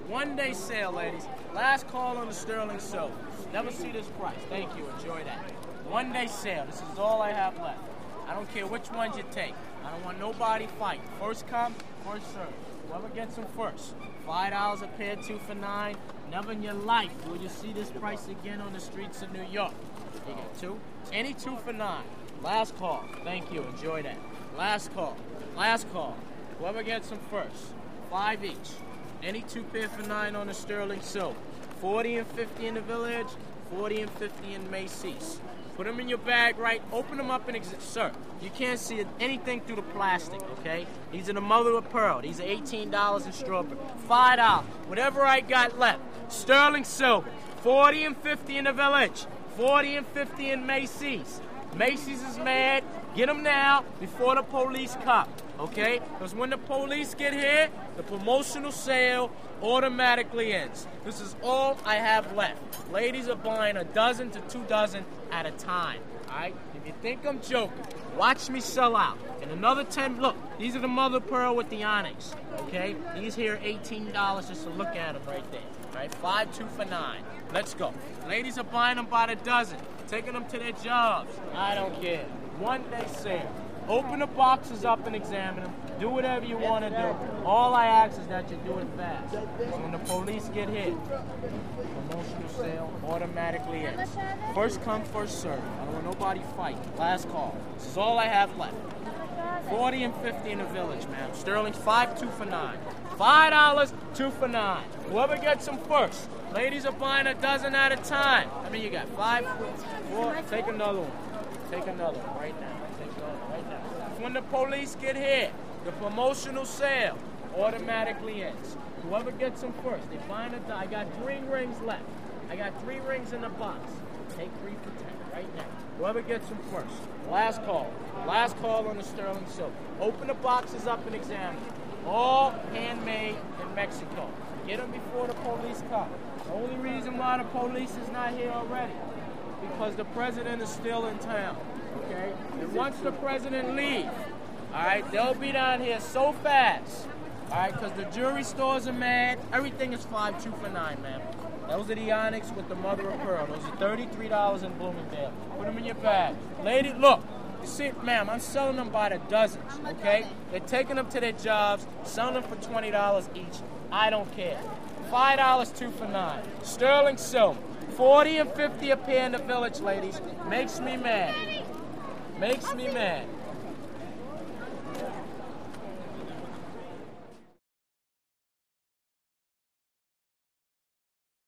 One-day sale, ladies. Last call on the sterling silver. Never see this price. Thank you. Enjoy that. One-day sale. This is all I have left. I don't care which ones you take. I don't want nobody fighting. First come, first serve. Whoever gets them first. $5 a pair, 2 for $9. Never in your life will you see this price again on the streets of New York. You get 2. Any 2 for $9. Last call. Thank you. Enjoy that. Last call. Last call. Whoever gets them first. 5 each. Any 2 pair for $9 on the sterling silver. 40 and 50 in the Village. 40 and 50 in Macy's. Put them in your bag, right? Open them up and sir, you can't see anything through the plastic, okay? These are the mother of pearl. These are $18 in strawberry. $5. Whatever I got left. Sterling silver. 40 and 50 in the Village. 40 and 50 in Macy's. Macy's is mad. Get them now before the police come, okay? Because when the police get here, the promotional sale automatically ends. This is all I have left. Ladies are buying a dozen to 2 dozen at a time, all right? If you think I'm joking, watch me sell out. And another 10, look, these are the mother pearl with the onyx, okay? These here are $18 just to look at them right there, all right? 5, 2 for $9. Let's go. Ladies are buying them by the dozen, taking them to their jobs. I don't care. One-day sale. Open the boxes up and examine them. Do whatever you want to do. All I ask is that you do it fast. So when the police get here, promotional sale automatically ends. First come, first serve. I don't want nobody fighting. Last call. This is all I have left. 40 and 50 in the Village, ma'am. Sterling 5, 2 for $9. $5, 2 for $9. Whoever gets them first. Ladies are buying a dozen at a time. I mean, you got 5, 4. Take another one. Take another one right now. Take another one right now. When the police get here, the promotional sale automatically ends. Whoever gets them first, they find a. I got 3 rings left. I got 3 rings in the box. Take 3 for $10 right now. Whoever gets them first. Last call. Last call on the sterling silver. Open the boxes up and examine them. All handmade in Mexico. Get them before the police come. The only reason why the police is not here already, because the president is still in town, okay? And once the president leaves, all right, they'll be down here so fast, all right, because the jewelry stores are mad. Everything is 5, 2 for $9, ma'am. Those are the onyx with the mother of pearl. Those are $33 in Bloomingdale. Put them in your bag. Lady, look. You see, ma'am, I'm selling them by the dozens, okay? They're taking them to their jobs, selling them for $20 each. I don't care. $5, 2 for $9. Sterling silver. 40 and 50 a pair in the Village, ladies. Makes me mad. Makes me mad.